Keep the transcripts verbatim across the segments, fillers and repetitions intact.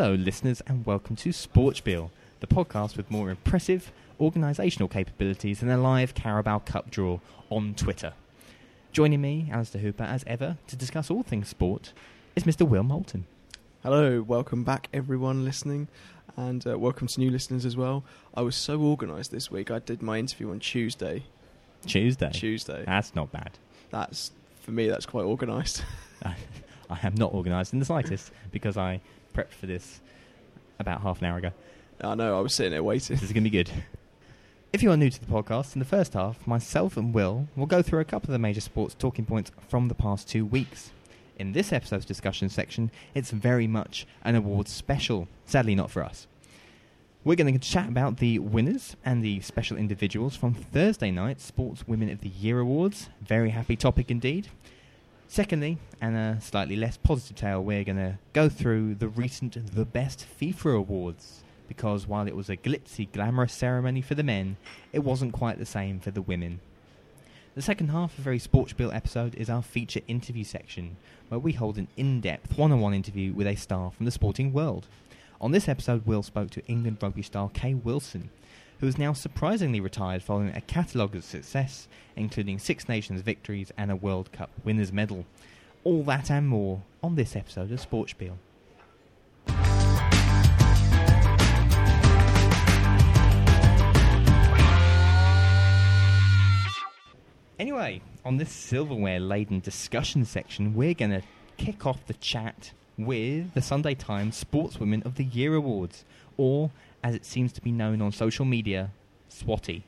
Hello listeners and welcome to Sportspiel, the podcast with more impressive organisational capabilities than a live Carabao Cup draw on Twitter. Joining me, Alistair Hooper, as ever, to discuss all things sport, is Mister Will Moulton. Hello, welcome back everyone listening, and uh, welcome to new listeners as well. I was so organised this week, I did my interview on Tuesday. Tuesday? Tuesday. That's not bad. That's, for me, that's quite organised. I am not organised in the slightest, because I prepped for this about half an hour ago. I know, I was sitting there waiting. This is going to be good. If you are new to the podcast, in the first half, myself and Will will go through a couple of the major sports talking points from the past two weeks. In this episode's discussion section, it's very much an awards special. Sadly not for us. We're going to chat about the winners and the special individuals from Thursday night's Sports Women of the Year Awards. Very happy topic indeed. Secondly, and a slightly less positive tale, we're going to go through the recent The Best FIFA Awards. Because while it was a glitzy, glamorous ceremony for the men, it wasn't quite the same for the women. The second half of a very Sportspiel episode is our feature interview section, where we hold an in-depth one-on-one interview with a star from the sporting world. On this episode, Will spoke to England rugby star Kay Wilson, who is now surprisingly retired following a catalogue of success, including Six Nations victories and a World Cup winners' medal. All that and more on this episode of Sportspiel. Anyway, on this silverware-laden discussion section, we're going to kick off the chat with the Sunday Times Sportswomen of the Year Awards, or, as it seems to be known on social media, SWATY.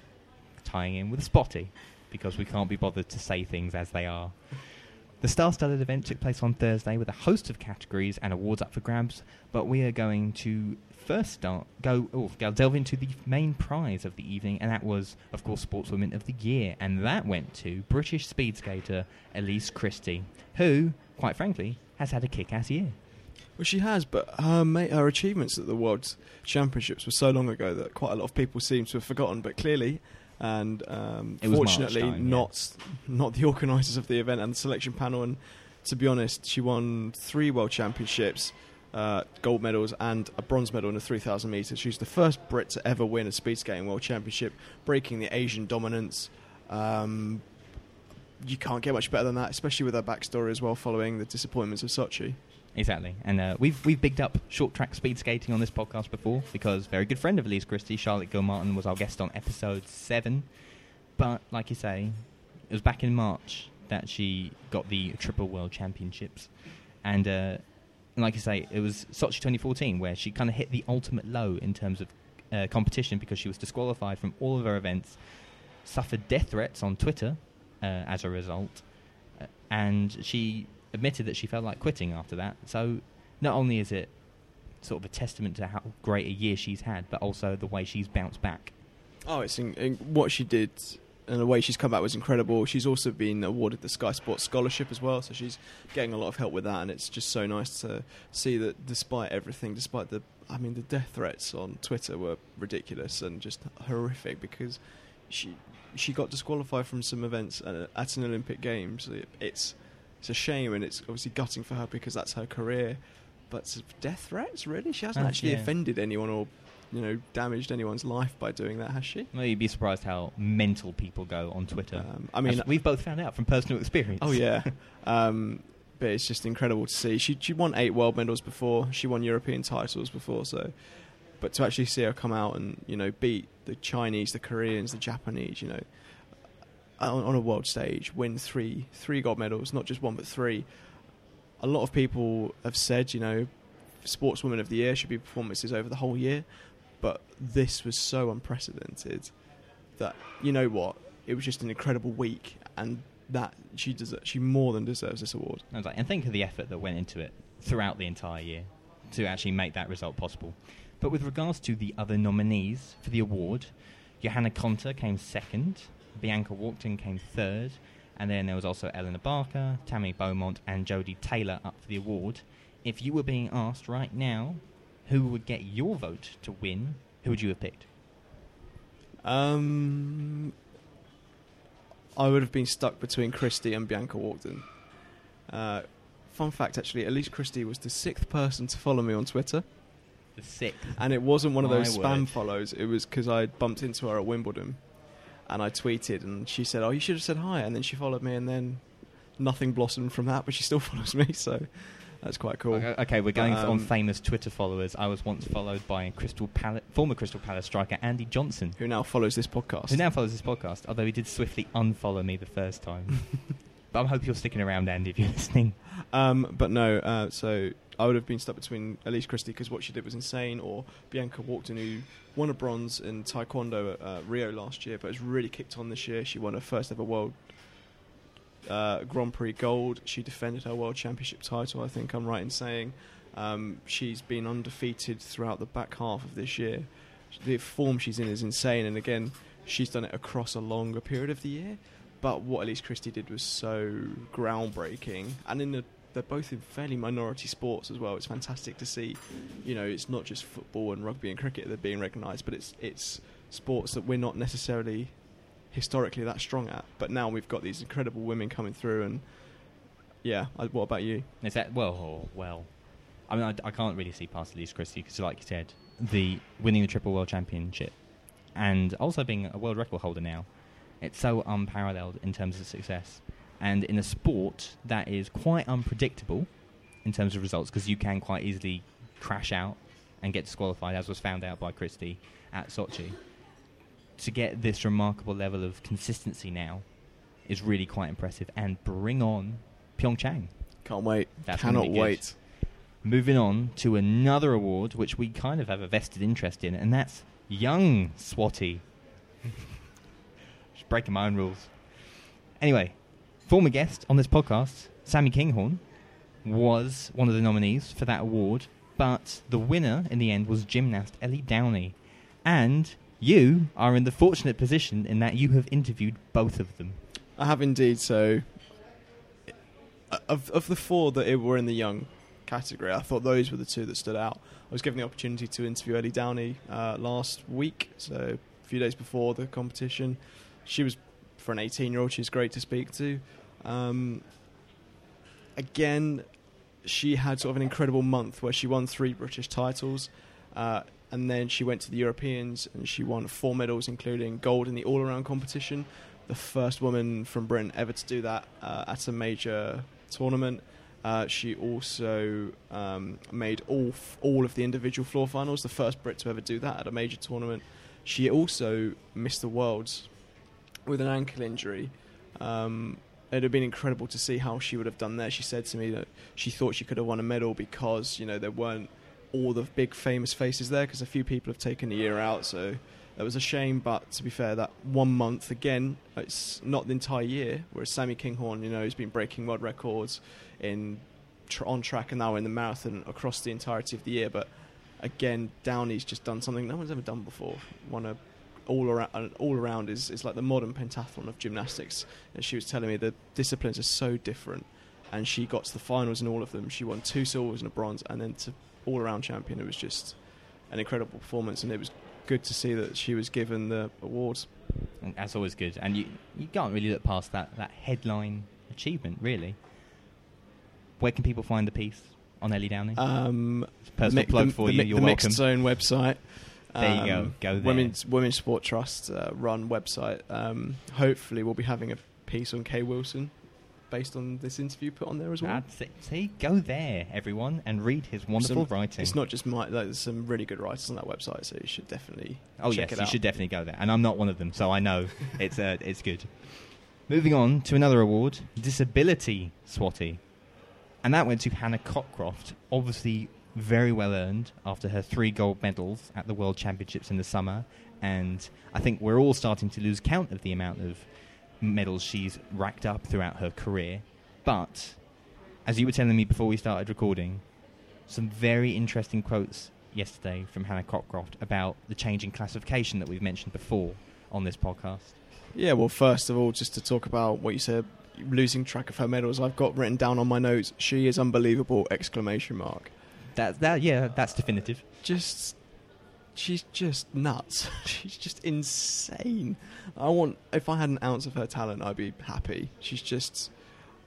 Tying in with Spotty, because we can't be bothered to say things as they are. The star-studded event took place on Thursday with a host of categories and awards up for grabs, but we are going to first start go oh, go delve into the main prize of the evening, and that was, of course, Sportswomen of the Year, and that went to British speed skater Elise Christie, who, quite frankly, has had a kick-ass year. Well, she has, but her, ma- her achievements at the World Championships were so long ago that quite a lot of people seem to have forgotten, but clearly, and um, fortunately, time, yeah. not not the organisers of the event and the selection panel, and to be honest, she won three World Championships, Uh, gold medals and a bronze medal in the three thousand metres. She's the first Brit to ever win a speed skating world championship, breaking the Asian dominance. Um, you can't get much better than that, especially with her backstory as well, following the disappointments of Sochi. Exactly, and uh, we've we've bigged up short track speed skating on this podcast before, because very good friend of Elise Christie, Charlotte Gilmartin, was our guest on episode seven. But like you say, it was back in March that she got the Triple World Championships, and uh, like you say, it was Sochi twenty fourteen where she kind of hit the ultimate low in terms of uh, competition, because she was disqualified from all of her events, suffered death threats on Twitter uh, as a result, uh, and she admitted that she felt like quitting after that. So not only is it sort of a testament to how great a year she's had, but also the way she's bounced back. Oh, it's in, in what she did and the way she's come back was incredible. She's also been awarded the Sky Sports Scholarship as well, so she's getting a lot of help with that, and it's just so nice to see that despite everything, despite the, I mean, the death threats on Twitter were ridiculous and just horrific, because she she got disqualified from some events at, at an Olympic Games. It, it's it's a shame, and it's obviously gutting for her because that's her career, but death threats, really? She hasn't Uh, actually yeah. offended anyone or, you know, damaged anyone's life by doing that, has she? Well, you'd be surprised how mental people go on Twitter. Um, I mean, As we've both found out from personal experience. Oh yeah, um, but it's just incredible to see. She she won eight world medals before. She won European titles before. So, but to actually see her come out and, you know, beat the Chinese, the Koreans, the Japanese, you know, on, on a world stage, win three three gold medals, not just one but three. A lot of people have said, you know, Sportswomen of the Year should be performances over the whole year. But this was so unprecedented that, you know what, it was just an incredible week, and that she deser- she more than deserves this award. I was like, and think of the effort that went into it throughout the entire year to actually make that result possible. But with regards to the other nominees for the award, Johanna Konta came second, Bianca Walkden came third, and then there was also Eleanor Barker, Tammy Beaumont, and Jodie Taylor up for the award. If you were being asked right now who would get your vote to win, who would you have picked? Um, I would have been stuck between Christie and Bianca Walkden. Uh, fun fact, actually, Elise Christie was the sixth person to follow me on Twitter. The sixth. And it wasn't one of those My spam word. follows. It was because I bumped into her at Wimbledon. And I tweeted, and she said, oh, you should have said hi. And then she followed me, and then nothing blossomed from that, but she still follows me, so that's quite cool. Okay, okay, we're going Um, on famous Twitter followers. I was once followed by Crystal Palace, former Crystal Palace striker Andy Johnson, Who now follows this podcast. who now follows this podcast, although he did swiftly unfollow me the first time. But I hope you're sticking around, Andy, if you're listening. Um, but no, uh, so I would have been stuck between Elise Christie, because what she did was insane, or Bianca Walkden, who won a bronze in Taekwondo at uh, Rio last year, but has really kicked on this year. She won her first ever World uh, Grand Prix gold. She defended her World Championship title, I think I'm right in saying. Um, she's been undefeated throughout the back half of this year. The form she's in is insane, and again, she's done it across a longer period of the year. But what Elise Christie did was so groundbreaking, and in the, they're both in fairly minority sports as well. It's fantastic to see. You know, it's not just football and rugby and cricket that are being recognised, but it's it's sports that we're not necessarily historically that strong at. But now we've got these incredible women coming through, and yeah. I, what about you? Is that well? Oh, well, I mean, I, I can't really see past Elise Christie because, like you said, the winning the triple world championship and also being a world record holder now. It's so unparalleled in terms of success. And in a sport that is quite unpredictable in terms of results, because you can quite easily crash out and get disqualified, as was found out by Christie at Sochi. To get this remarkable level of consistency now is really quite impressive. And bring on Pyeongchang. Can't wait. That's gonna Cannot be good. wait. Moving on to another award, which we kind of have a vested interest in, and that's Young Swati. Just breaking my own rules. Anyway, former guest on this podcast, Sammy Kinghorn, was one of the nominees for that award, but the winner in the end was gymnast Ellie Downey. And you are in the fortunate position in that you have interviewed both of them. I have indeed. So, of of the four that were in the young category, I thought those were the two that stood out. I was given the opportunity to interview Ellie Downey uh, last week, so a few days before the competition. She was, for an eighteen-year-old, she's great to speak to. Um, again, she had sort of an incredible month where she won three British titles, uh, and then she went to the Europeans and she won four medals, including gold in the all-around competition. The first woman from Britain ever to do that uh, at a major tournament. Uh, she also um, made all f- all of the individual floor finals, the first Brit to ever do that at a major tournament. She also missed the Worlds with an ankle injury. Um, it would have been incredible to see how she would have done there. She said to me that she thought she could have won a medal because, you know, there weren't all the big famous faces there, because a few people have taken a year out, so that was a shame. But to be fair, that one month, again, it's not the entire year, whereas Sammy Kinghorn, you know, has been breaking world records in tr- on track and now in the marathon across the entirety of the year. But again, Downey's just done something no one's ever done before. Won a all around, uh, all around is, is like the modern pentathlon of gymnastics. And she was telling me the disciplines are so different, and she got to the finals in all of them. She won two silvers and a bronze, and then to all around champion. It was just an incredible performance, and it was good to see that she was given the awards. And that's always good, and you you can't really look past that, that headline achievement, really. Where can people find the piece on Ellie Downey? Um, It's a personal the, plug the, for the, you. the You're Mixed welcome. Zone website. There you go. Um, Go there. Women's Women's Sport Trust uh, run website. Um, hopefully, we'll be having a piece on Kay Wilson based on this interview put on there as well. That's it. See, go there, everyone, and read his wonderful Some- writing. It's not just my. Like, there's some really good writers on that website, so you should definitely. Oh check yes, it you out. should definitely go there, and I'm not one of them, so I know it's uh, it's good. Moving on to another award, Disability Swati, and that went to Hannah Cockcroft. Obviously, very well earned after her three gold medals at the World Championships in the summer, and I think we're all starting to lose count of the amount of medals she's racked up throughout her career. But as you were telling me before we started recording, some very interesting quotes yesterday from Hannah Cockcroft about the change in classification that we've mentioned before on this podcast. Yeah, well, first of all, just to talk about what you said, losing track of her medals, I've got written down on my notes, she is unbelievable, exclamation mark. That that yeah, that's definitive. Just, she's just nuts. She's just insane. I want, if I had an ounce of her talent, I'd be happy. She's just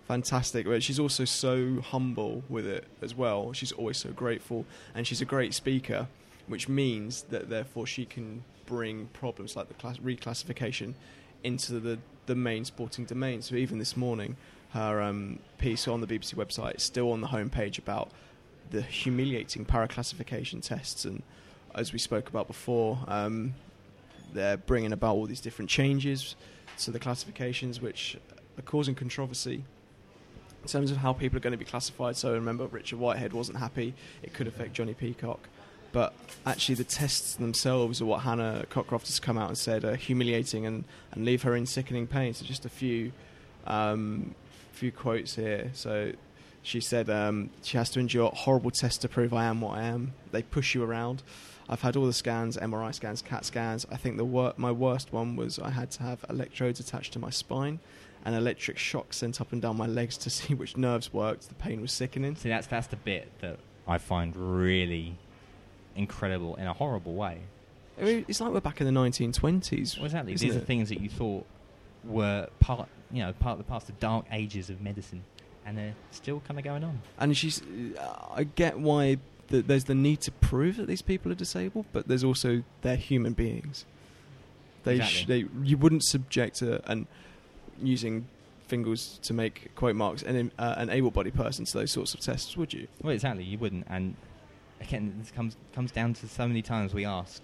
fantastic. But she's also so humble with it as well. She's always so grateful, and she's a great speaker, which means that therefore she can bring problems like the class- reclassification into the, the main sporting domain. So even this morning, her um, piece on the B B C website is still on the homepage about the humiliating paraclassification tests. And as we spoke about before, um, they're bringing about all these different changes to the classifications, which are causing controversy in terms of how people are going to be classified. So remember, Richard Whitehead wasn't happy. It could affect Johnny Peacock. But actually the tests themselves are what Hannah Cockcroft has come out and said are humiliating and, and leave her in sickening pain. So just a few um, few quotes here. So she said um, she has to endure horrible tests to prove I am what I am. They push you around. I've had all the scans, M R I scans, CAT scans. I think the wor- my worst one was I had to have electrodes attached to my spine and electric shock sent up and down my legs to see which nerves worked. The pain was sickening. See, that's, that's the bit that I find really incredible in a horrible way. I mean, it's like we're back in the nineteen twenties. Well, exactly. These it? are things that you thought were part, you know, part of the past, the dark ages of medicine, and they're still kind of going on. And she's, uh, I get why the, there's the need to prove that these people are disabled, but there's also they're human beings. They, Exactly. sh- they you wouldn't subject a, and using fingers to make quote marks an uh, an able-bodied person to those sorts of tests, would you? Well, exactly. You wouldn't, and again, this comes comes down to so many times we ask,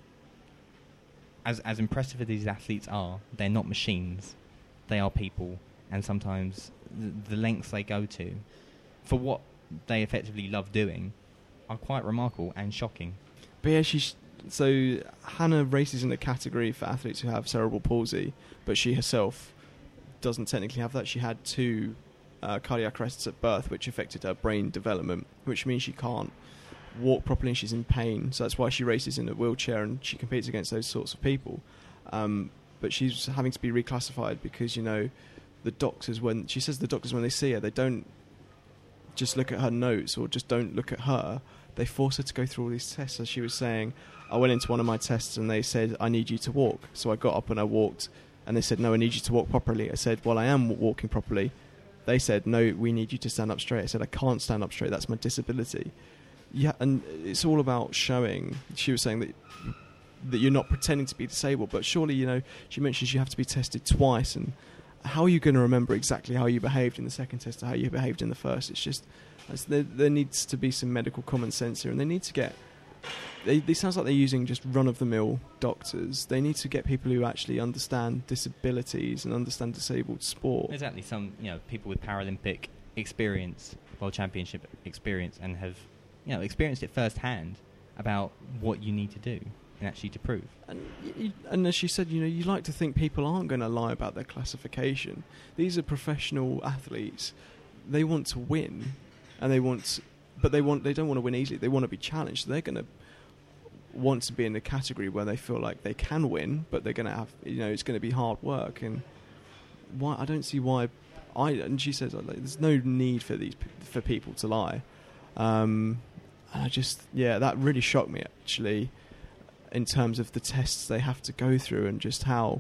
as as impressive as these athletes are, they're not machines. They are people, and sometimes the, the lengths they go to for what they effectively love doing are quite remarkable and shocking. But yeah, she's so Hannah races in a category for athletes who have cerebral palsy, but she herself doesn't technically have that. She had two uh, cardiac arrests at birth, which affected her brain development, which means she can't walk properly and she's in pain. So that's why she races in a wheelchair and she competes against those sorts of people. Um, but she's having to be reclassified because, you know, the doctors, when she says the doctors, when they see her, they don't just look at her notes or just don't look at her. They force her to go through all these tests. As she was saying, I went into one of my tests and they said, I need you to walk. So I got up and I walked and they said, no, I need you to walk properly. I said, well, I am walking properly. They said, no, we need you to stand up straight. I said, I can't stand up straight. That's my disability. Yeah, and it's all about showing. She was saying that that you're not pretending to be disabled, but surely, you know, she mentions you have to be tested twice, and how are you going to remember exactly how you behaved in the second test or how you behaved in the first? It's just it's, there, there needs to be some medical common sense here, and they need to get. They, they sounds like they're using just run-of-the-mill doctors. They need to get people who actually understand disabilities and understand disabled sport. Exactly, some you know people with Paralympic experience, World Championship experience, and have you know experienced it firsthand about what you need to do and actually to prove. And, y- and as she said, you know, you like to think people aren't going to lie about their classification. These are professional athletes. They want to win, and they want, to, but they want they don't want to win easily. They want to be challenged. They're going to want to be in a category where they feel like they can win, but they're going to have, you know, it's going to be hard work. And why I don't see why. I and she says like, there's no need for these for people to lie. Um, and I just yeah, that really shocked me actually. In terms of the tests they have to go through and just how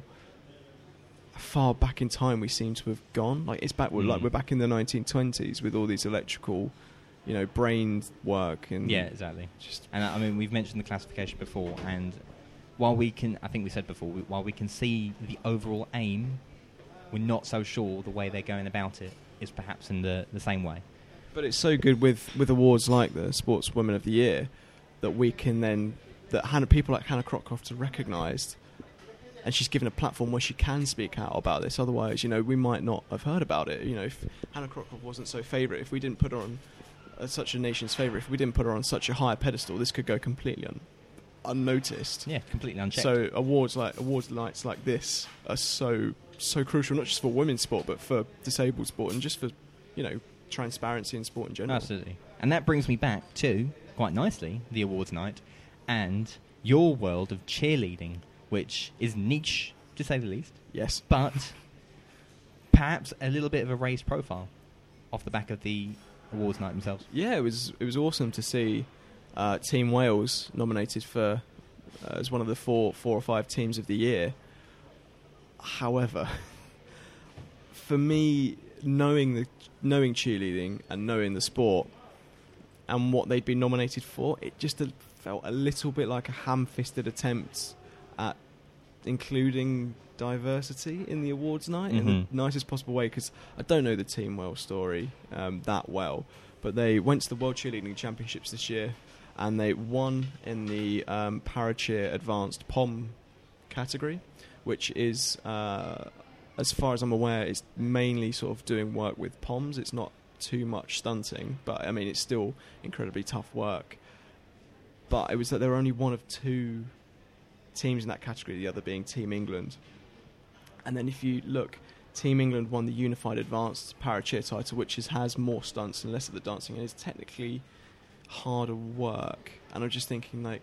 far back in time we seem to have gone. Like it's back, we're Mm. like we're back in the nineteen twenties with all these electrical, you know, brain work and Yeah, exactly. Just And I mean, we've mentioned the classification before, and while we can, I think we said before, we, while we can see the overall aim, we're not so sure the way they're going about it is perhaps in the, the same way. But it's so good with, with awards like the Sportswoman of the Year that we can then that Hannah, people like Hannah Cockcroft are recognised, and she's given a platform where she can speak out about this. Otherwise, you know, we might not have heard about it. You know, if Hannah Cockcroft wasn't so favourite, if we didn't put her on uh, such a nation's favourite, if we didn't put her on such a high pedestal, this could go completely un- unnoticed. Yeah, completely unchecked. So awards like awards nights like this are so so crucial, not just for women's sport, but for disabled sport and just for, you know, transparency in sport in general. Absolutely. And that brings me back to, quite nicely, the awards night and your world of cheerleading, which is niche, to say the least. Yes. But perhaps a little bit of a raised profile off the back of the awards night themselves. Yeah, it was it was awesome to see uh, Team Wales nominated for uh, as one of the four four or five teams of the year. However, for me, knowing the knowing cheerleading and knowing the sport and what they'd been nominated for, it just uh, felt a little bit like a ham-fisted attempt at including diversity in the awards night mm-hmm. in the nicest possible way, because I don't know the Team Well story um, that well, but they went to the World Cheerleading Championships this year and they won in the um, Paracheer Advanced P O M category, which is, uh, as far as I'm aware, is mainly sort of doing work with P O Ms. It's not too much stunting, but I mean it's still incredibly tough work. But it was that there were only one of two teams in that category, the other being Team England. And then if you look, Team England won the Unified Advanced Paracheer title, which is, has more stunts and less of the dancing, and is technically harder work. And I'm just thinking, like,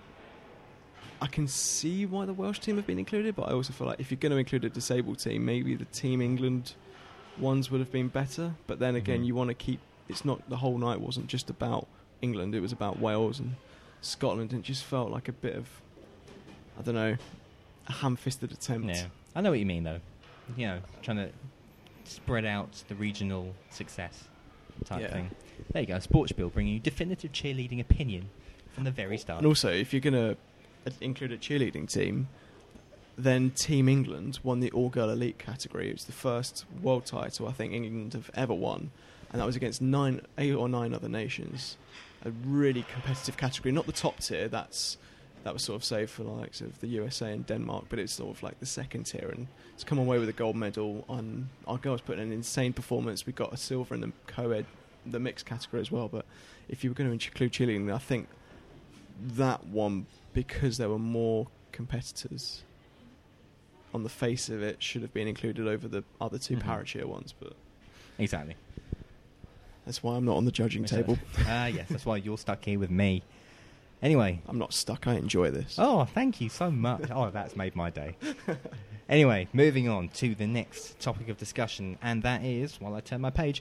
I can see why the Welsh team have been included, but I also feel like if you're going to include a disabled team, maybe the Team England ones would have been better. But then again, mm-hmm. you want to keep, it's not, the whole night wasn't just about England, it was about Wales and Scotland, and it just felt like a bit of, I don't know, a ham-fisted attempt. Yeah, I know what you mean, though. You know, trying to spread out the regional success type yeah. thing. There you go, Sports Bill bringing you definitive cheerleading opinion from the very start. And also, if you're going to include a cheerleading team, then Team England won the all-girl elite category. It was the first world title I think England have ever won, and that was against nine, eight or nine other nations. A really competitive category, not the top tier. That's that was sort of saved for the likes of the U S A and Denmark, but it's sort of like the second tier. And to come away with a gold medal, on our girls put in an insane performance. We got a silver in the co-ed, the mixed category as well. But if you were going to include cheerleading, I think that one, because there were more competitors on the face of it, should have been included over the other two mm-hmm. paracheer ones. But exactly. That's why I'm not on the judging table. Ah, uh, yes, that's why you're stuck here with me. Anyway. I'm not stuck, I enjoy this. Oh, thank you so much. Oh, that's made my day. Anyway, moving on to the next topic of discussion, and that is, while I turn my page,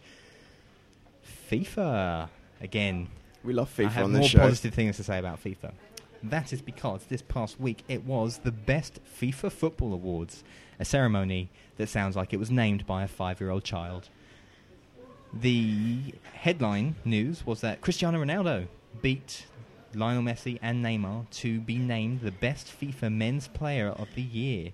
FIFA. Again. We love FIFA I have on this more show. positive things to say about FIFA. That is because this past week it was the Best FIFA Football Awards, a ceremony that sounds like it was named by a five-year-old child. The headline news was that Cristiano Ronaldo beat Lionel Messi and Neymar to be named the best FIFA men's player of the year.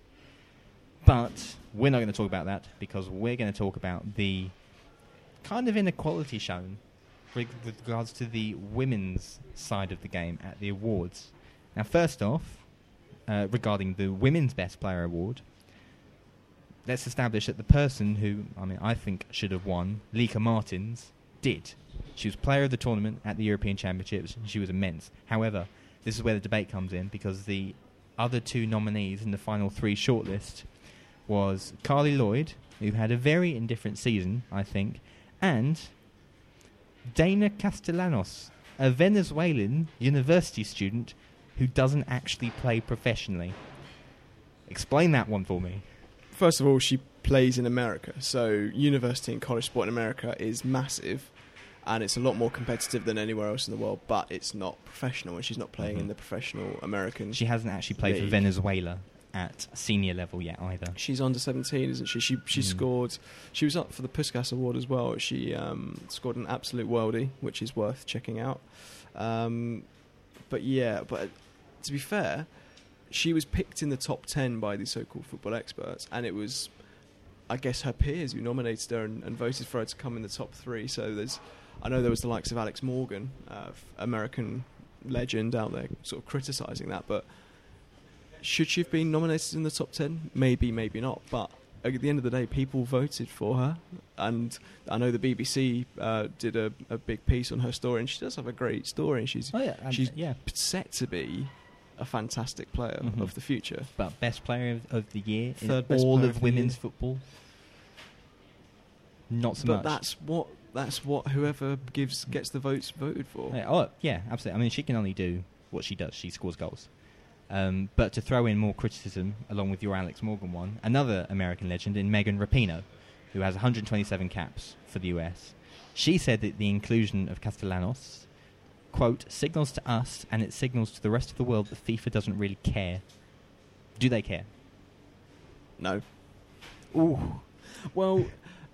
But we're not going to talk about that, because we're going to talk about the kind of inequality shown with regards to the women's side of the game at the awards. Now, first off, uh, regarding the Women's Best Player Award, let's establish that the person who, I mean, I think should have won, Lika Martins, did. She was player of the tournament at the European Championships, and she was immense. However, this is where the debate comes in, because the other two nominees in the final three shortlist was Carly Lloyd, who had a very indifferent season, I think, and Dana Castellanos, a Venezuelan university student who doesn't actually play professionally. Explain that one for me. First of all, she plays in America, so university and college sport in America is massive, and it's a lot more competitive than anywhere else in the world, but it's not professional, and she's not playing mm-hmm. in the professional American She hasn't actually played league. for Venezuela at senior level yet either. She's under seventeen, isn't she? She she mm. scored, she was up for the Puskas Award as well. She um, scored an absolute worldie, which is worth checking out. Um, but yeah, but to be fair, she was picked in the top ten by the so-called football experts, and it was, I guess, her peers who nominated her and, and voted for her to come in the top three. So there's, I know there was the likes of Alex Morgan, uh, American legend out there, sort of criticising that. But should she have been nominated in the top ten? Maybe, maybe not. But at the end of the day, people voted for her, and I know the B B C uh, did a, a big piece on her story, and she does have a great story. And she's oh, yeah, um, she's yeah. set to be a fantastic player mm-hmm. of the future. But best player of, of the year Third in all of, of women's football? Not so but much. But that's what that's what whoever gives gets the votes voted for. Yeah, oh, yeah, absolutely. I mean, she can only do what she does. She scores goals. Um, but to throw in more criticism, along with your Alex Morgan one, another American legend in Megan Rapinoe, who has one hundred twenty-seven caps for the U S, she said that the inclusion of Castellanos, quote, signals to us and it signals to the rest of the world that FIFA doesn't really care. Do they care? No. Ooh. Well,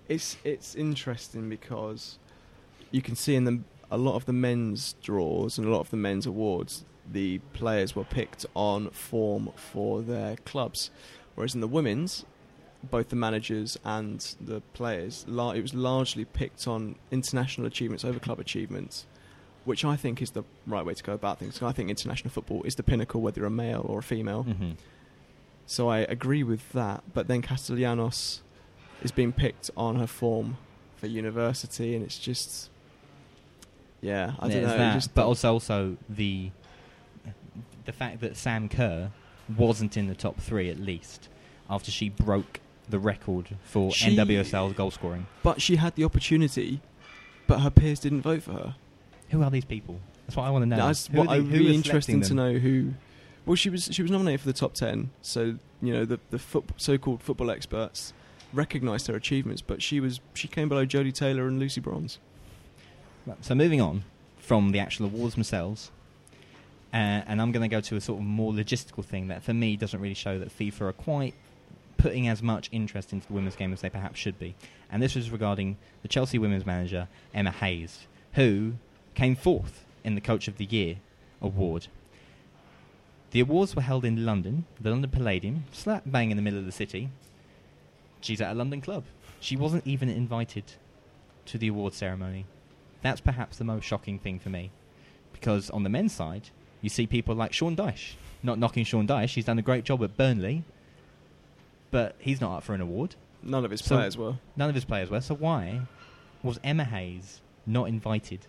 It's it's interesting because you can see in the, a lot of the men's draws and a lot of the men's awards, the players were picked on form for their clubs, whereas in the women's, both the managers and the players, la- it was largely picked on international achievements over club achievements, which I think is the right way to go about things. I think international football is the pinnacle, whether you're a male or a female. Mm-hmm. So I agree with that. But then Castellanos is being picked on her form for university, and it's just, yeah, I There's don't know. that, it just but also, also the the fact that Sam Kerr wasn't in the top three at least after she broke the record for She- N W S L goal scoring. But she had the opportunity, but her peers didn't vote for her. Who are these people? That's what I want to know. That's Who what are I the- would who be is interesting selecting to them? know who. Well, she was she was nominated for the top ten, so you know the the foot, so-called football experts recognised her achievements, but she was she came below Jodie Taylor and Lucy Bronze. Right, so moving on from the actual awards themselves, uh, and I'm going to go to a sort of more logistical thing that for me doesn't really show that FIFA are quite putting as much interest into the women's game as they perhaps should be. And this was regarding the Chelsea women's manager, Emma Hayes, who came fourth in the Coach of the Year award. The awards were held in London, the London Palladium, slap bang in the middle of the city. She's at a London club. She wasn't even invited to the award ceremony. That's perhaps the most shocking thing for me. Because on the men's side, you see people like Sean Dyche. Not knocking Sean Dyche, he's done a great job at Burnley, but he's not up for an award. None of his So- players were. None of his players were. So why was Emma Hayes not invited?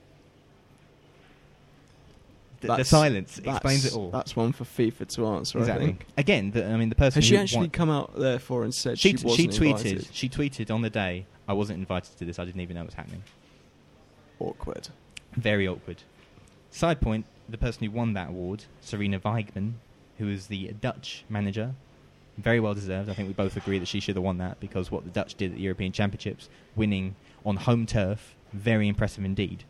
The, the That's- silence that's- explains it all. That's one for FIFA to answer. I Exactly. think. Again, the, I mean, the person Has she who actually won- come out there for and said she, she, t- wasn't she tweeted. invited? She tweeted on the day, "I wasn't invited to this. I didn't even know it was happening." Awkward. Very awkward. Side point: the person who won that award, Serena Weigman, who is the Dutch manager, very well deserved. I think we both agree that she should have won that because what the Dutch did at the European Championships, winning on home turf, very impressive indeed.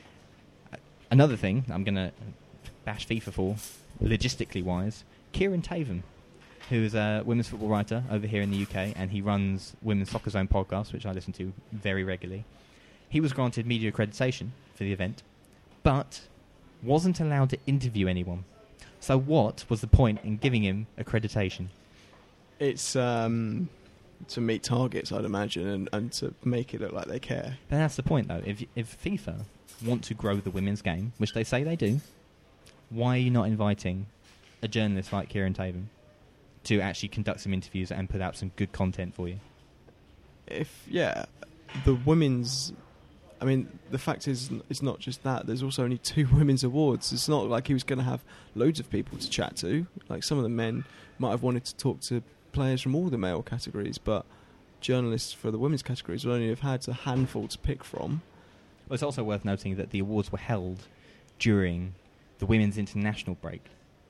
Uh, Another thing I'm going to bash FIFA for, logistically wise, Kieran Taven, who is a women's football writer over here in the U K, and he runs Women's Soccer Zone podcast, which I listen to very regularly. He was granted media accreditation for the event, but wasn't allowed to interview anyone. So what was the point in giving him accreditation? It's um, to meet targets, I'd imagine, and, and to make it look like they care. But that's the point, though. If if FIFA want to grow the women's game, which they say they do, why are you not inviting a journalist like Kieran Taven to actually conduct some interviews and put out some good content for you? If yeah, the women's. I mean, the fact is, it's not just that. There's also only two women's awards. It's not like he was going to have loads of people to chat to. Like some of the men might have wanted to talk to players from all the male categories, but journalists for the women's categories will only have had a handful to pick from. Well, it's also worth noting that the awards were held during the women's international break.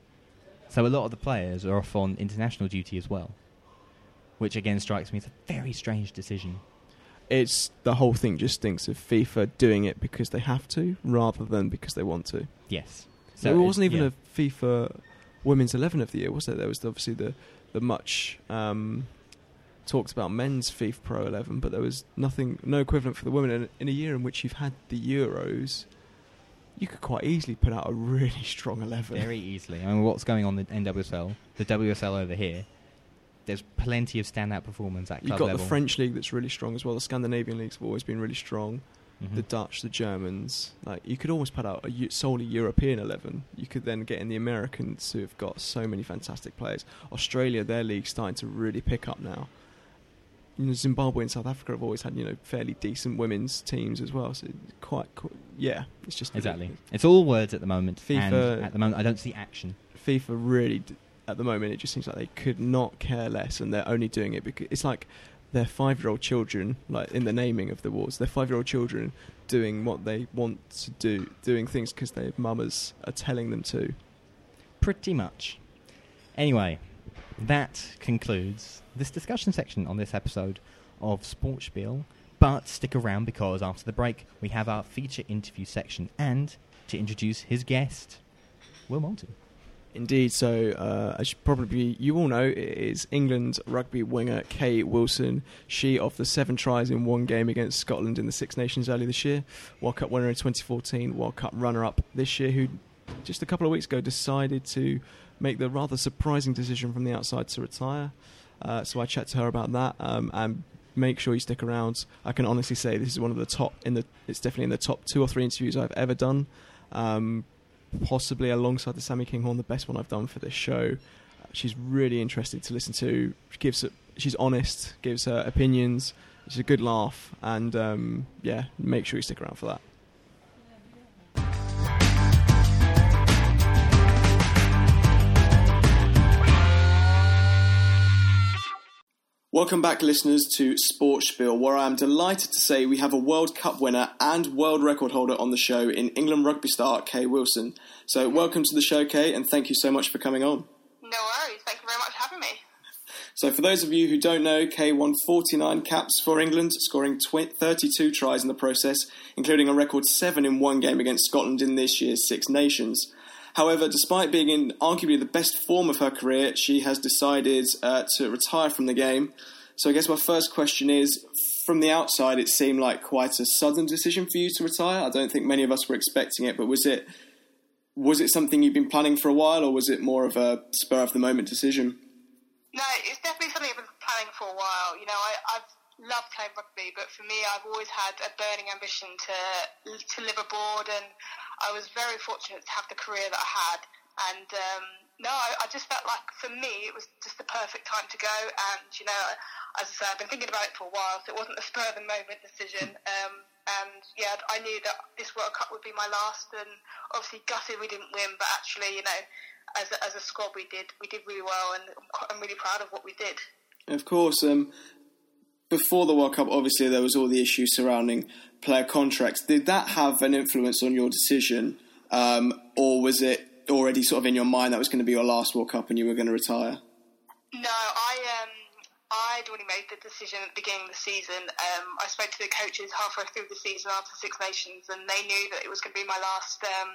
So a lot of the players are off on international duty as well, which again strikes me as a very strange decision. It's the whole thing just stinks of FIFA doing it because they have to, rather than because they want to. Yes. So it wasn't it's- even yeah. a FIFA Women's eleven of the year, was there? There was obviously the the much um, talked about men's FIFA Pro eleven, but there was nothing, no equivalent for the women. And in a year in which you've had the Euros, you could quite easily put out a really strong eleven. Very easily. I mean, what's going on in the N W S L, the W S L over here, there's plenty of standout performance at You've club got level. the French league that's really strong as well. The Scandinavian leagues have always been really strong. Mhm. The Dutch, the Germans. Like you could almost put out a eu- solely European eleven. You could then get in the Americans who have got so many fantastic players. Australia, their league's starting to really pick up now. You know, Zimbabwe and South Africa have always had, you know, fairly decent women's teams as well. So quite, quite yeah, it's just Exactly. It's all words at the moment. FIFA and at the moment, I don't see action. FIFA really, d- at the moment, it just seems like they could not care less, and they're only doing it because it's like their five-year-old children, like in the naming of the awards, their five-year-old children doing what they want to do, doing things because their mamas are telling them to. Pretty much. Anyway, that concludes this discussion section on this episode of Sportspiel. But stick around because after the break, we have our feature interview section and to introduce his guest, Will Moulton. Indeed. So, uh, as you probably you all know, it is England rugby winger Kay Wilson. She, of the seven tries in one game against Scotland in the Six Nations earlier this year, World Cup winner in twenty fourteen, World Cup runner-up this year, who just a couple of weeks ago decided to make the rather surprising decision from the outside to retire. Uh, so I chat to her about that, um, and make sure you stick around. I can honestly say this is one of the top in the. It's definitely in the top two or three interviews I've ever done. Um, possibly alongside the Sammy Kinghorn, the best one I've done for this show. She's really interesting to listen to. She gives, she's honest, gives her opinions. It's a good laugh, and um, yeah, make sure you stick around for that. Welcome back, listeners, to Sports Spiel, where I am delighted to say we have a World Cup winner and world record holder on the show in England rugby star Kay Wilson. So welcome to the show, Kay, and thank you so much for coming on. No worries. Thank you very much for having me. So for those of you who don't know, Kay won forty-nine caps for England, scoring thirty-two tries in the process, including a record seven in one game against Scotland in this year's Six Nations. However, despite being in arguably the best form of her career, she has decided uh, to retire from the game. So I guess my first question is, from the outside, it seemed like quite a sudden decision for you to retire. I don't think many of us were expecting it, but was it was it something you've been planning for a while, or was it more of a spur-of-the-moment decision? No, it's definitely something I've been planning for a while. You know, I, I've loved playing rugby, but for me, I've always had a burning ambition to to live abroad, and I was very fortunate to have the career that I had. And um, no, I, I just felt like for me, it was just the perfect time to go. And you know, as I said, I've been thinking about it for a while, so it wasn't a spur of the moment decision. Um, and yeah, I knew that this World Cup would be my last, and obviously gutted we didn't win, but actually, you know, as a, as a squad, we did we did really well, and I'm, quite, I'm really proud of what we did. Of course. Um, before the World Cup, obviously, there was all the issues surrounding player contracts. Did that have an influence on your decision, um, or was it already sort of in your mind that was going to be your last World Cup and you were going to retire? No, I um, I'd already made the decision at the beginning of the season. Um, I spoke to the coaches halfway through the season after Six Nations, and they knew that it was going to be my last um,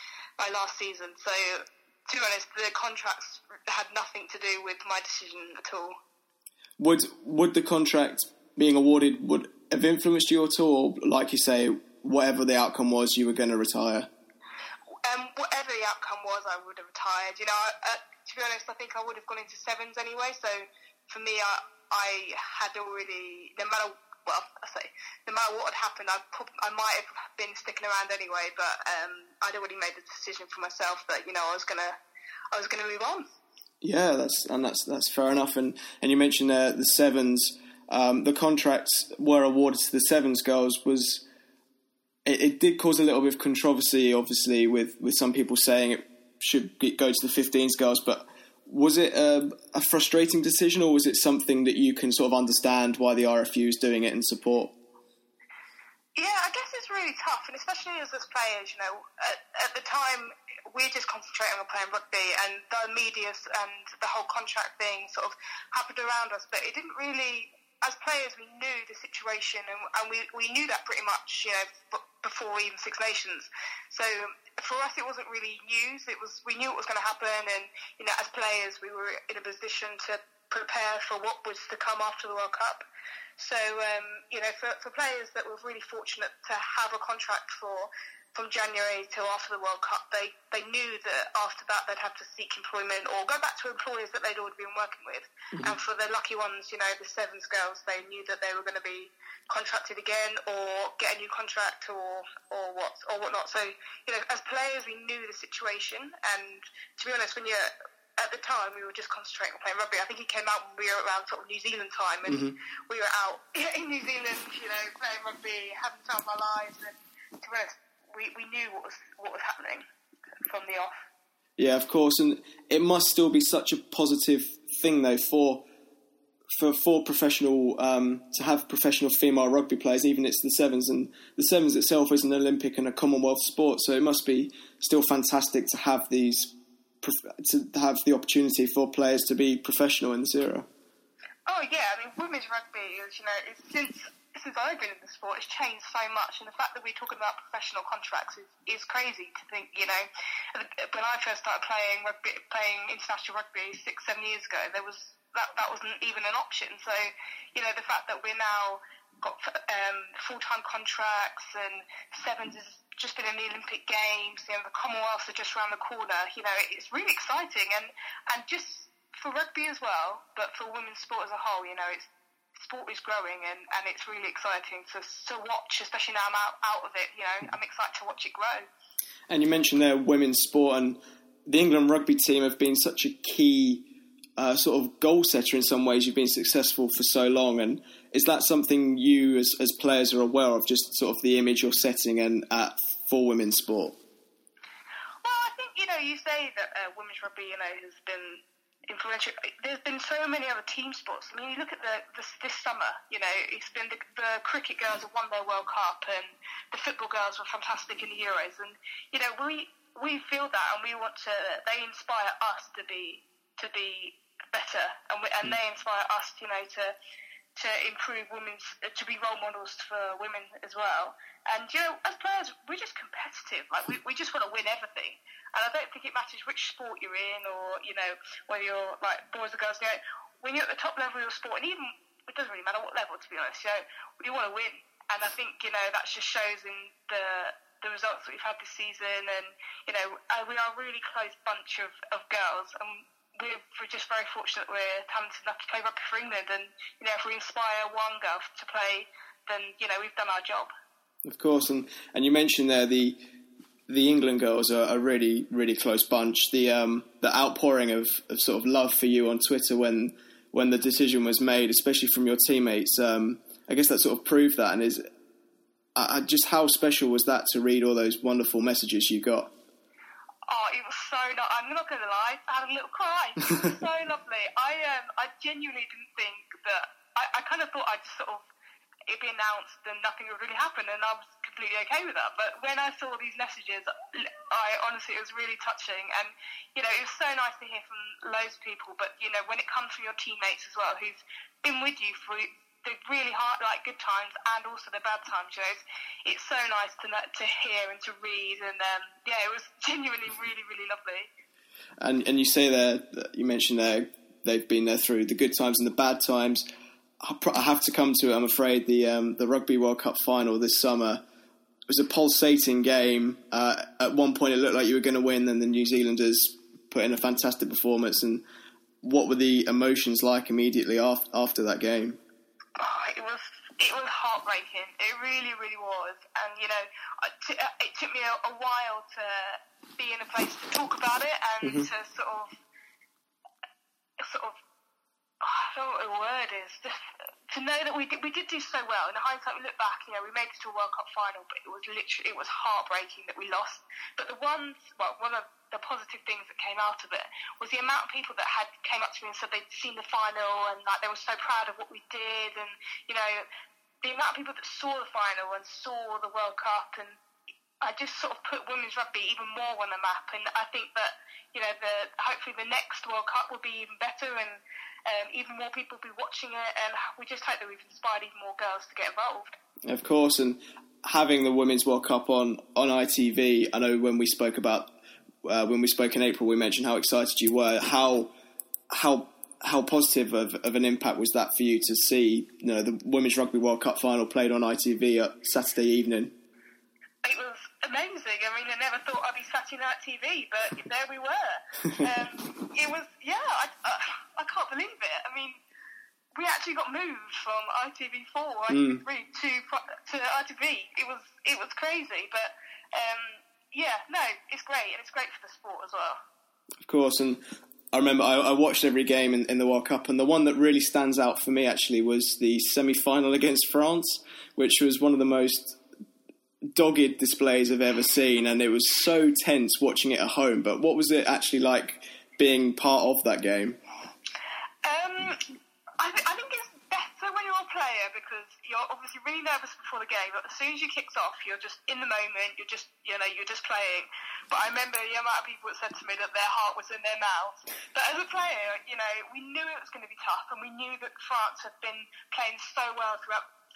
my last season. So, to be honest, the contracts had nothing to do with my decision at all. Would would the contract being awarded would have influenced you at all? Or, like you say, whatever the outcome was, you were going to retire? Um, whatever the outcome was, I would have retired. You know, uh, to be honest, I think I would have gone into sevens anyway. So for me, I, I had already, no matter, well, I say, no matter what had happened, I, probably, I might have been sticking around anyway. But um, I'd already made the decision for myself that, you know, I was gonna, I was gonna move on. Yeah, that's and that's that's fair enough. And and you mentioned uh, the sevens. Um, the contracts were awarded to the sevens girls. Was it, it did cause a little bit of controversy, obviously, with, with some people saying it should be, go to the fifteens girls. But was it a, a frustrating decision, or was it something that you can sort of understand why the R F U is doing it and support? Yeah, I guess it's really tough, and especially as as players, you know, at, at the time, we're just concentrating on playing rugby, and the media and the whole contract thing sort of happened around us, but it didn't really, as players, we knew the situation, and, and we, we knew that pretty much, you know, b- before even Six Nations. So for us, it wasn't really news. It was, we knew what was going to happen, and, you know, as players, we were in a position to prepare for what was to come after the World Cup. So, um, you know, for, for players that were really fortunate to have a contract for from January till after the World Cup, they, they knew that after that they'd have to seek employment or go back to employers that they'd already been working with. Mm-hmm. And for the lucky ones, you know, the sevens girls, they knew that they were going to be contracted again or get a new contract or or what or whatnot. So, you know, as players, we knew the situation. And to be honest, when you're at the time, we were just concentrating on playing rugby. I think it came out when we were around sort of New Zealand time, and mm-hmm. we were out in New Zealand, you know, playing rugby, having time of our lives. And to be honest, we, we knew what was what was happening from the off. Yeah, of course, and it must still be such a positive thing, though, for for for professional um, to have professional female rugby players. Even it's the sevens, and the sevens itself is an Olympic and a Commonwealth sport, so it must be still fantastic to have these. To have the opportunity for players to be professional in this era. Oh yeah, I mean, women's rugby is, you know, it's since since I've been in the sport, it's changed so much, and the fact that we're talking about professional contracts is, is crazy to think. You know, when I first started playing rugby, playing international rugby six, seven years ago, there was that that wasn't even an option. So, you know, the fact that we're now got um, full-time contracts and sevens has just been in the Olympic Games. You know, the Commonwealths are just around the corner. You know, it's really exciting, and and just for rugby as well, but for women's sport as a whole, you know, it's sport is growing, and, and it's really exciting to to watch, especially now I'm out, out of it. You know, I'm excited to watch it grow. And you mentioned there women's sport, and the England rugby team have been such a key uh, sort of goal setter in some ways. You've been successful for so long, and is that something you as, as players are aware of, just sort of the image you're setting and uh, for women's sport? Well, I think, you know, you say that uh, women's rugby, you know, has been influential. There's been so many other team sports. I mean, you look at the, the this summer, you know, it's been the, the cricket girls have won their World Cup, and the football girls were fantastic in the Euros, and you know, we we feel that, and we want to. They inspire us to be to be better, and we, and they inspire us, you know, to to improve women's, to be role models for women as well. And you know, as players, we're just competitive. Like we, we just want to win everything. And I don't think it matters which sport you're in, or you know, whether you're like boys or girls. You know, when you're at the top level of your sport, and even it doesn't really matter what level, to be honest. You know, we want to win. And I think, you know, that just shows in the the results that we've had this season. And you know, we are a really close bunch of, of girls, and we're, we're just very fortunate that we're talented enough to play rugby for England. And you know, if we inspire one girl to play, then you know, we've done our job. Of course, and and you mentioned there the. The England girls are a really, really close bunch. The um, the outpouring of, of sort of love for you on Twitter when when the decision was made, especially from your teammates, um, I guess that sort of proved that. And is uh, just how special was that to read all those wonderful messages you got? Oh, it was so nice. I'm not going to lie, I had a little cry. It was so lovely. I um, I genuinely didn't think that. I, I kind of thought I'd sort of. It'd be announced and nothing would really happen, and I was completely okay with that. But when I saw these messages, I honestly, it was really touching. And, you know, it was so nice to hear from loads of people. But, you know, when it comes from your teammates as well, who've been with you for the really hard, like, good times and also the bad times, you know, it's, it's so nice to to hear and to read. And, um, yeah, it was genuinely really, really lovely. And, and you say there, you mentioned there, they've been there through the good times and the bad times. I have to come to it, I'm afraid. The um, the Rugby World Cup final this summer was a pulsating game. Uh, at one point, it looked like you were going to win, and the New Zealanders put in a fantastic performance. And what were the emotions like immediately after, after that game? Oh, it was it was heartbreaking. It really, really was. And you know, it took me a, a while to be in a place to talk about it and mm-hmm. to sort of sort of. I don't know what the word is. Just to know that we did, we did do so well. In hindsight, we look back, you know, we made it to a World Cup final, but it was literally, it was heartbreaking that we lost. But the ones, well, one of the positive things that came out of it was the amount of people that had came up to me and said they'd seen the final and like they were so proud of what we did, and you know, the amount of people that saw the final and saw the World Cup, and I just sort of put women's rugby even more on the map. And I think that, you know, the hopefully the next World Cup will be even better, and um, even more people will be watching it, and we just hope that we've inspired even more girls to get involved. Of course, and having the Women's World Cup on, on I T V, I know when we spoke about uh, when we spoke in April, we mentioned how excited you were. How how how positive of, of an impact was that for you to see, you know, the Women's Rugby World Cup final played on I T V at Saturday evening? It was amazing. I mean, I never thought I'd be Saturday night T V, but there we were. Um, it was, yeah, I, I, I can't believe it. I mean, we actually got moved from I T V four, I T V three mm. to to I T V. It was it was crazy, but um, yeah, no, it's great, and it's great for the sport as well. Of course, and I remember I, I watched every game in, in the World Cup, and the one that really stands out for me actually was the semi-final against France, which was one of the most dogged displays I've ever seen, and it was so tense watching it at home. But what was it actually like being part of that game? Um, I, th- I think it's better when you're a player, because you're obviously really nervous before the game, but as soon as you kicks off, you're just in the moment, you're just, you know, you're just playing. But I remember the amount of people that said to me that their heart was in their mouths. But as a player, you know, we knew it was going to be tough, and we knew that France had been playing so well throughout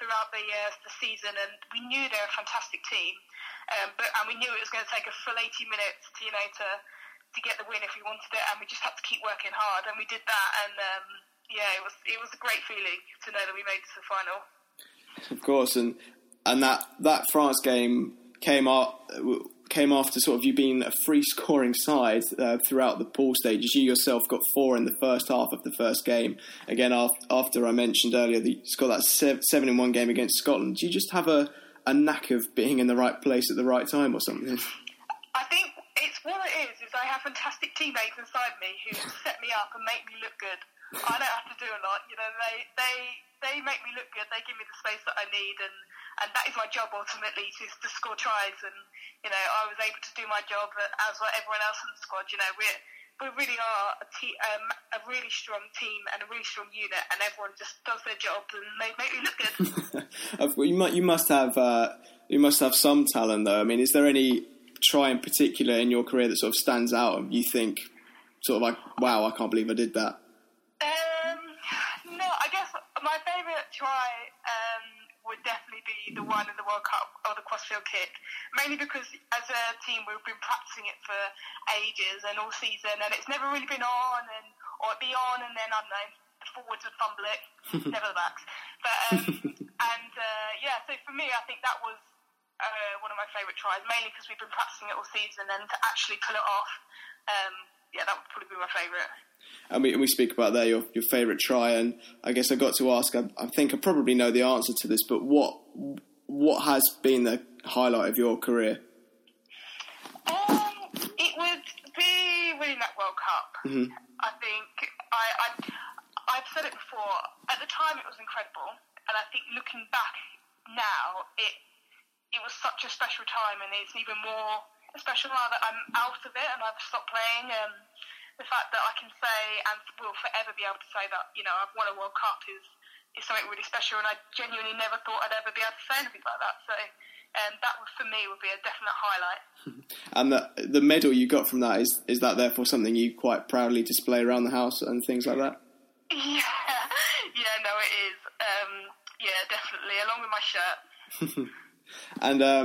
throughout the uh, the season, and we knew they were a fantastic team, um, but and we knew it was going to take a full eighty minutes to you know to to get the win if we wanted it, and we just had to keep working hard, and we did that, and um, yeah, it was it was a great feeling to know that we made it to the final. Of course, and and that that France game came out. came after sort of you being a free-scoring side uh, throughout the pool stages. You yourself got four in the first half of the first game. Again, after, after I mentioned earlier that you got that seven in one game against Scotland. Do you just have a, a knack of being in the right place at the right time or something? I think it's what it is, is I have fantastic teammates inside me who set me up and make me look good. I don't have to do a lot. You know, they they they make me look good. They give me the space that I need, and, and that is my job ultimately, to, to score tries. And you know, I was able to do my job as well everyone else in the squad. You know, we we really are a, te- um, a really strong team and a really strong unit, and everyone just does their job and they make me look good. you must you must have uh, you must have some talent though. I mean, is there any try in particular in your career that sort of stands out and you think sort of like, wow, I can't believe I did that? Um, no, I guess my favourite try um, would definitely be the one in the World Cup, or the crossfield kick, mainly because as a team we've been practicing it for ages and all season, and it's never really been on, and or it'd be on and then, I don't know, the forwards would fumble it, never the backs. But um, and uh, yeah, so for me, I think that was uh, one of my favourite tries, mainly because we've been practicing it all season, and to actually pull it off, um, yeah, that would probably be my favourite. And we, we speak about there your your favourite try, and I guess I got to ask. I, I think I probably know the answer to this, but what what has been the highlight of your career? Um, it would be winning that World Cup. Mm-hmm. I think I, I I've said it before. At the time, it was incredible, and I think looking back now, it it was such a special time, and it's even more special now that I'm out of it and I've stopped playing. Um, the fact that I can say and will forever be able to say that, you know, I've won a World Cup is, is something really special, and I genuinely never thought I'd ever be able to say anything like that. So um, that would, for me, would be a definite highlight. And the the medal you got from that, is is that therefore something you quite proudly display around the house and things like that? Yeah, yeah, no, it is. Um, yeah, definitely, along with my shirt. And um,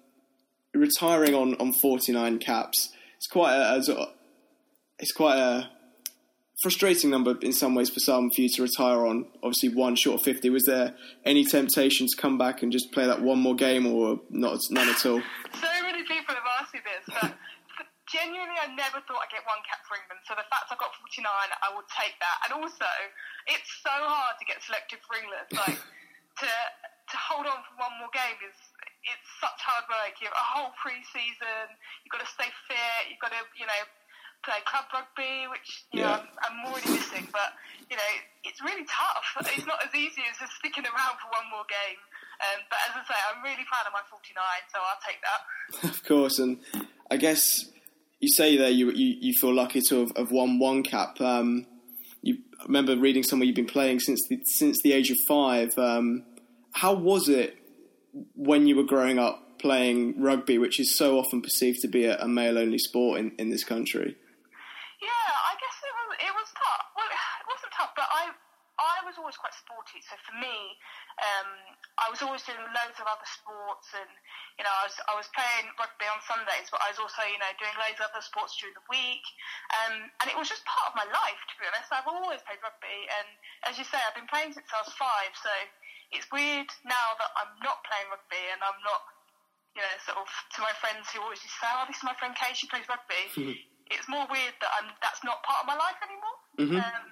retiring on, on forty-nine caps, it's quite a, a sort of, it's quite a frustrating number in some ways for some for you to retire on obviously one short of fifty. Was there any temptation to come back and just play that one more game, or not? None at all? So many people have asked me this, but genuinely I never thought I'd get one cap for England. So the fact I got forty-nine, I would take that. And also, it's so hard to get selected for England. Like to to hold on for one more game is it's such hard work. You have a whole pre-season. You've got to stay fit. You've got to, you know, play club rugby, which you yeah. know, I'm, I'm already missing. But you know, it's really tough. It's not as easy as just sticking around for one more game. Um, but as I say, I'm really proud of my forty-nine, so I'll take that. Of course, and I guess you say there you you, you feel lucky to have, have won one cap. Um, you I remember reading somewhere you've been playing since the, since the age of five. Um, how was it when you were growing up playing rugby, which is so often perceived to be a, a male-only sport in, in this country? Yeah, I guess it was it was tough. Well, it wasn't tough, but I I was always quite sporty. So for me, um, I was always doing loads of other sports, and you know, I was I was playing rugby on Sundays, but I was also, you know, doing loads of other sports during the week, um, and it was just part of my life, to be honest. I've always played rugby, and as you say, I've been playing since I was five. So it's weird now that I'm not playing rugby, and I'm not, you know, sort of to my friends who always just say, "Oh, this is my friend Kay, she plays rugby." It's more weird that I'm that's not part of my life anymore. Mm-hmm. Um,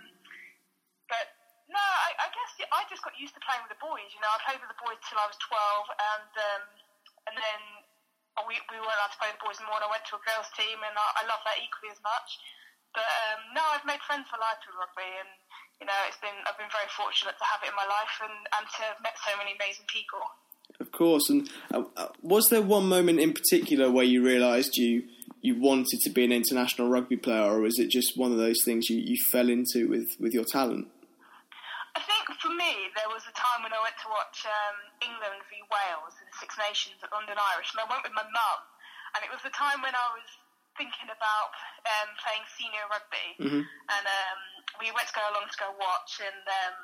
but no, I, I guess yeah, I just got used to playing with the boys. You know, I played with the boys till I was twelve, and um, and then we we weren't allowed to play with the boys anymore. And I went to a girls' team, and I, I love that equally as much. But um, no, I've made friends for life with rugby, and you know, it's been I've been very fortunate to have it in my life, and, and to have met so many amazing people. Of course, and uh, was there one moment in particular where you realised you you wanted to be an international rugby player, or was it just one of those things you, you fell into with, with your talent? I think for me, there was a time when I went to watch um, England v Wales in the Six Nations at London Irish, and I went with my mum, and it was the time when I was thinking about um, playing senior rugby, mm-hmm. and um, we went to go along to go watch, and um,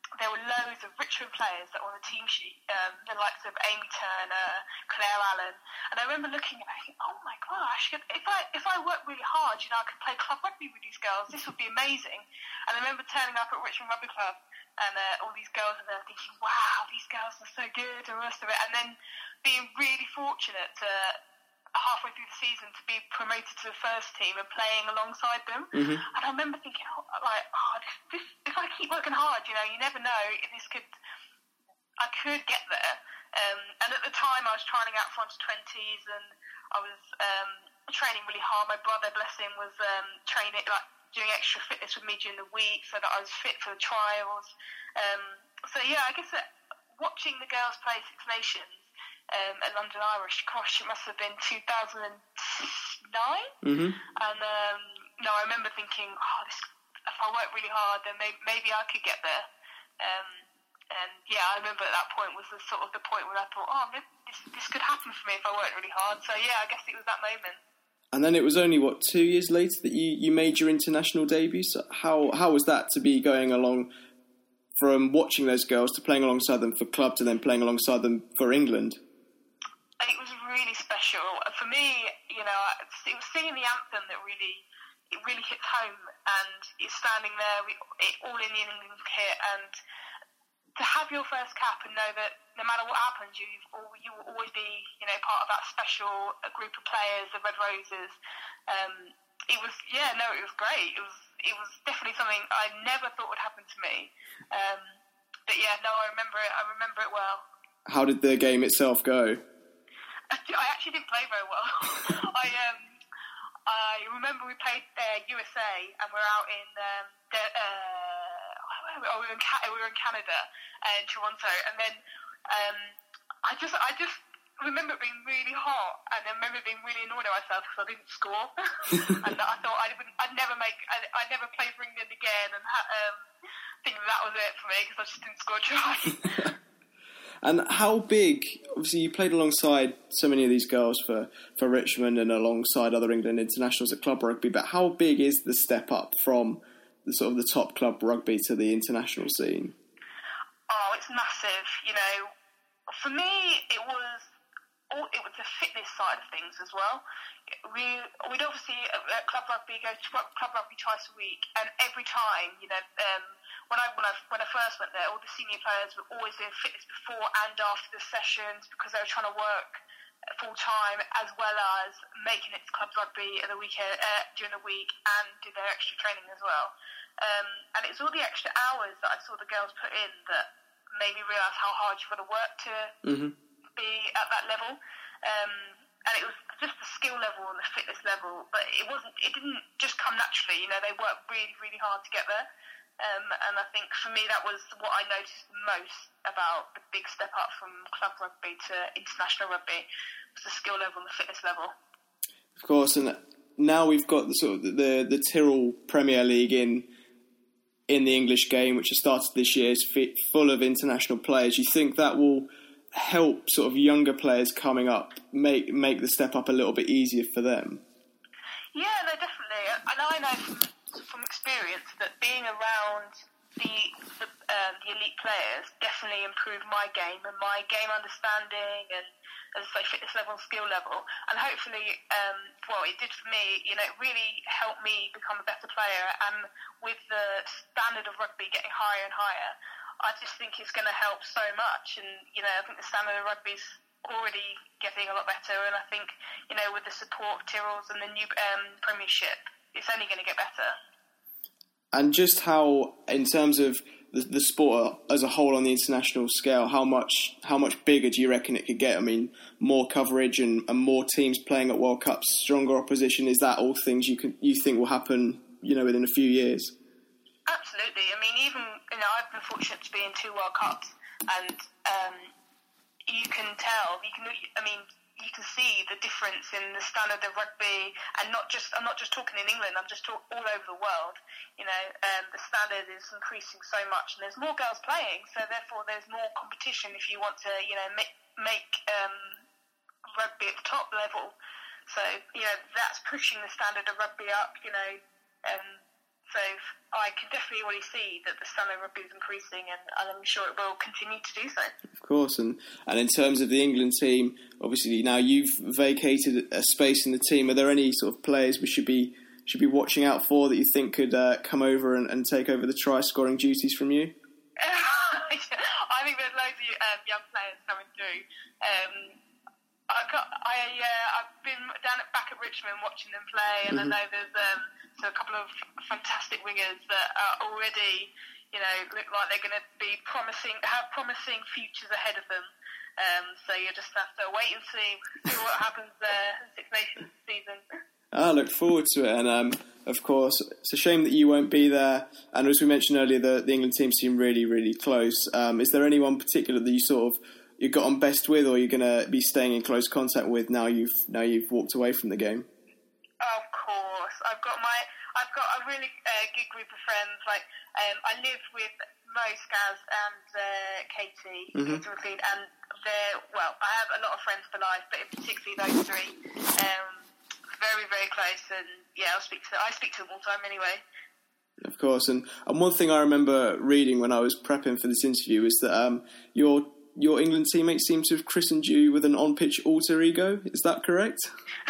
there were loads of Richmond players that were on the team sheet, um, the likes of Amy Turner, Claire Allen, and I remember looking and I think, oh my gosh, if I if I worked really hard, you know, I could play club rugby with these girls. This would be amazing. And I remember turning up at Richmond Rugby Club and uh, all these girls are there thinking, wow, these girls are so good, and the rest of it, and then being really fortunate to halfway through the season to be promoted to the first team and playing alongside them. Mm-hmm. And I remember thinking, oh, like, oh, this, this, if I keep working hard, you know, you never know if this could, I could get there. Um, and at the time, I was trying out for under twenties, and I was um, training really hard. My brother, bless him, was um, training, like, doing extra fitness with me during the week so that I was fit for the trials. Um, so yeah, I guess that watching the girls play Six Nations Um, at London Irish, gosh, it must have been two thousand nine. Mm-hmm. And um, no, I remember thinking, oh, this, if I work really hard, then maybe, maybe I could get there. Um, and yeah, I remember at that point was the sort of the point where I thought, oh, maybe this, this could happen for me if I worked really hard. So yeah, I guess it was that moment. And then it was only, what, two years later that you, you made your international debut? So how, how was that to be going along from watching those girls to playing alongside them for club to then playing alongside them for England? It was really special. For me, you know, it was singing the anthem that really, it really hits home, and it's standing there, we, it, all in the England kit, and to have your first cap and know that no matter what happens, you you will always be, you know, part of that special group of players, the Red Roses. Um, it was, yeah, no, it was great. It was, it was definitely something I never thought would happen to me. Um, but yeah, no, I remember it. I remember it well. How did the game itself go? I actually didn't play very well. I um, I remember we played uh, U S A and we're out in um, the, uh, oh, we were in Ca- we were in Canada and uh, Toronto, and then um, I just I just remember it being really hot, and I remember being really annoyed at myself because I didn't score, and I thought I wouldn't, I'd never make I'd, I'd never play for England again, and um, thinking that was it for me because I just didn't score a try. And how big, obviously you played alongside so many of these girls for, for Richmond and alongside other England internationals at club rugby, but how big is the step up from the sort of the top club rugby to the international scene? Oh, it's massive. You know, for me, it was all, it was the fitness side of things as well. We, we'd obviously, at club rugby, go to club rugby twice a week, and every time, you know, um, When I, when I when I first went there, all the senior players were always doing fitness before and after the sessions because they were trying to work full time as well as making it to club rugby at the weekend uh, during the week and do their extra training as well. Um, and it was all the extra hours that I saw the girls put in that made me realise how hard you've got to work to mm-hmm. be at that level. Um, and it was just the skill level and the fitness level, but it wasn't. It didn't just come naturally. You know, they worked really, really hard to get there. Um, and I think for me that was what I noticed the most about the big step up from club rugby to international rugby, was the skill level and the fitness level. Of course, and now we've got the sort of the, the Tyrrell Premier League in in the English game, which has started this year, is full of international players. You think that will help sort of younger players coming up make make the step up a little bit easier for them? Yeah, no, definitely. And I know from from experience that being around the the, um, the elite players definitely improved my game and my game understanding and, as I say, fitness level and skill level. And hopefully, um, well, it did for me, you know, it really helped me become a better player. And with the standard of rugby getting higher and higher, I just think it's going to help so much. And, you know, I think the standard of rugby's already getting a lot better. And I think, you know, with the support of Tyrrell's and the new um, Premiership, it's only going to get better. And just how, in terms of the, the sport as a whole on the international scale, how much how much bigger do you reckon it could get? I mean, more coverage and, and more teams playing at World Cups, stronger opposition. Is that all things you can you think will happen, you know, within a few years? Absolutely. I mean, even, you know, I've been fortunate to be in two World Cups, and um, you can tell. You can. I mean. You can see the difference in the standard of rugby, and not just, I'm not just talking in England, I'm just talking all over the world. You know, um, the standard is increasing so much, and there's more girls playing, so therefore there's more competition if you want to, you know, make, make um, rugby at the top level. So, you know, that's pushing the standard of rugby up, you know, um, So I can definitely already see that the standard of rugby is increasing, and, and I'm sure it will continue to do so. Of course, and, and in terms of the England team, obviously now you've vacated a space in the team. Are there any sort of players we should be should be watching out for that you think could uh, come over and, and take over the try-scoring duties from you? I think there's loads of um, young players coming through. Um, I got, I, uh, I've been down at, back at Richmond watching them play, and mm-hmm. I know there's um, so a couple of fantastic wingers that are already, you know, look like they're going to be promising, have promising futures ahead of them. Um, so you just have to wait and see, see what happens there in Six Nations season. I look forward to it, and um, of course, it's a shame that you won't be there. And as we mentioned earlier, the, the England team seem really, really close. Um, is there anyone particular that you sort of you got on best with, or you're going to be staying in close contact with now you've now you've walked away from the game? Of course, I've got my I've got a really uh, good group of friends. Like um, I live with Mo, Skaz, and uh, Katie, mm-hmm. Katie and they're well. I have a lot of friends for life, but in particularly those three. Um, Very, very close, and yeah, I'll speak to I speak to them all the time anyway. Of course, and, and one thing I remember reading when I was prepping for this interview is that um, your your England teammates seem to have christened you with an on-pitch alter ego. Is that correct?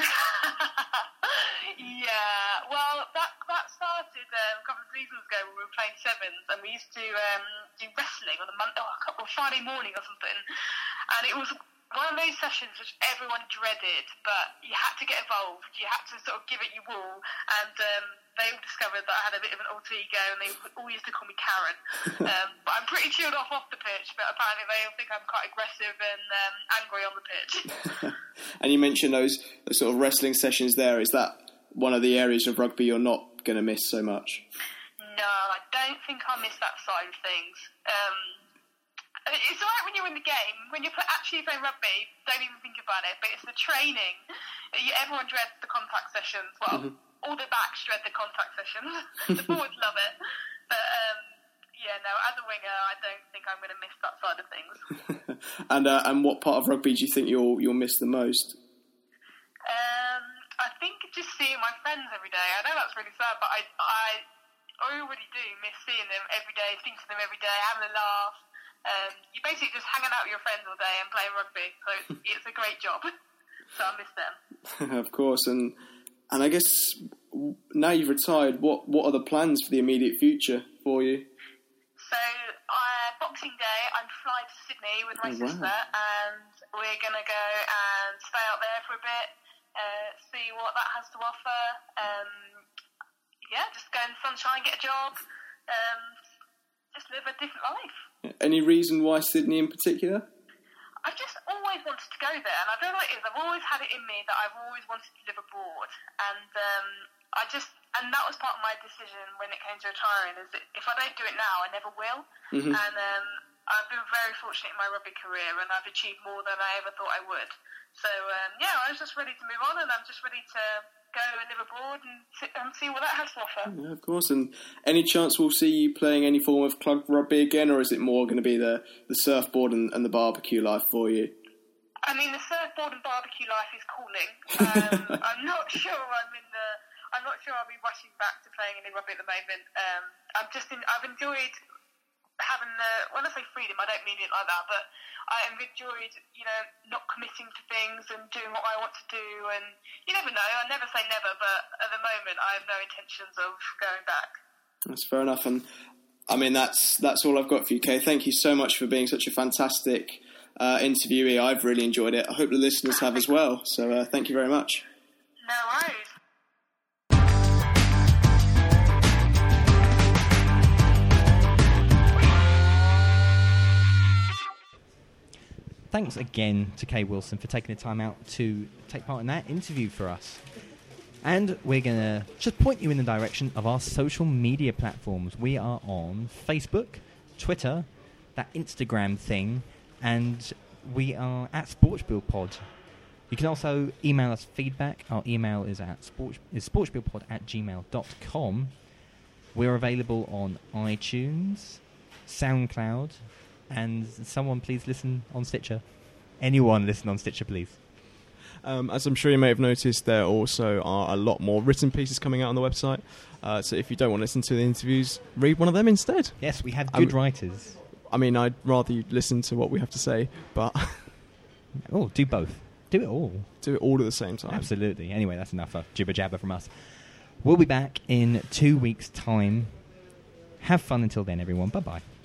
Yeah, well, that that started um, a couple of seasons ago when we were playing sevens, and we used to um, do wrestling on a Monday, oh, a couple, Friday morning or something, and it was one of those sessions which everyone dreaded, but you had to get involved. You had to sort of give it your all, and um, they all discovered that I had a bit of an alter ego, and they all used to call me Karen. um, but I'm pretty chilled off off the pitch, but apparently they all think I'm quite aggressive and um, angry on the pitch. And you mentioned those, those sort of wrestling sessions there. Is that one of the areas of rugby you're not going to miss so much? No, I don't think I miss that side of things. Um, It's alright when you're in the game. When you're actually playing rugby, don't even think about it. But it's the training. Everyone dreads the contact sessions. Well, mm-hmm. all the backs dread the contact sessions. The forwards love it. But um, yeah, no, as a winger, I don't think I'm going to miss that side of things. and uh, and what part of rugby do you think you'll you'll miss the most? Um, I think just seeing my friends every day. I know that's really sad, but I I already do miss seeing them every day, speaking to them every day, having a laugh. Um, you're basically just hanging out with your friends all day and playing rugby, so it's, it's a great job. So I miss them. Of course, and and I guess now you've retired, what what are the plans for the immediate future for you? So uh, Boxing Day, I'm flying to Sydney with my oh, sister, wow. and we're going to go and stay out there for a bit, uh, see what that has to offer. Um, yeah, just go in the sunshine, get a job, um, just live a different life. Any reason why Sydney in particular? I've just always wanted to go there, and I don't know what it is. I've always had it in me that I've always wanted to live abroad, and um, I just and that was part of my decision when it came to retiring. Is that if I don't do it now, I never will. Mm-hmm. And um, I've been very fortunate in my rugby career, and I've achieved more than I ever thought I would. So um, yeah, I was just ready to move on, and I'm just ready to go and live abroad and, and see what that has to offer. Yeah, of course. And any chance we'll see you playing any form of club rugby again, or is it more going to be the, the surfboard and, and the barbecue life for you? I mean, the surfboard and barbecue life is calling. Um, I'm not sure I'm in the. I'm not sure I'll be rushing back to playing any rugby at the moment. Um, I'm just. In, I've enjoyed having the. When I say freedom, I don't mean it like that, but I have enjoyed, you know, not committing to things and doing what I want to do. And you never know. I never say never, but at the moment, I have no intentions of going back. That's fair enough, and I mean that's that's all I've got for you, Kay. Thank you so much for being such a fantastic uh, interviewee. I've really enjoyed it. I hope the listeners have as well. So uh, thank you very much. No worries. Thanks again to Kay Wilson for taking the time out to take part in that interview for us. And we're going to just point you in the direction of our social media platforms. We are on Facebook, Twitter, that Instagram thing, and we are at SportsBillPod. You can also email us feedback. Our email is at sports, is sportsbillpod at gmail dot com. We're available on iTunes, SoundCloud, and someone please listen on Stitcher. Anyone listen on Stitcher, please. Um, as I'm sure you may have noticed, there also are a lot more written pieces coming out on the website. Uh, so if you don't want to listen to the interviews, read one of them instead. Yes, we have good Um, writers. I mean, I'd rather you listen to what we have to say, but Oh, do both. Do it all. do it all at the same time. Absolutely. Anyway, that's enough of jibber jabber from us. We'll be back in two weeks' time. Have fun until then, everyone. Bye bye.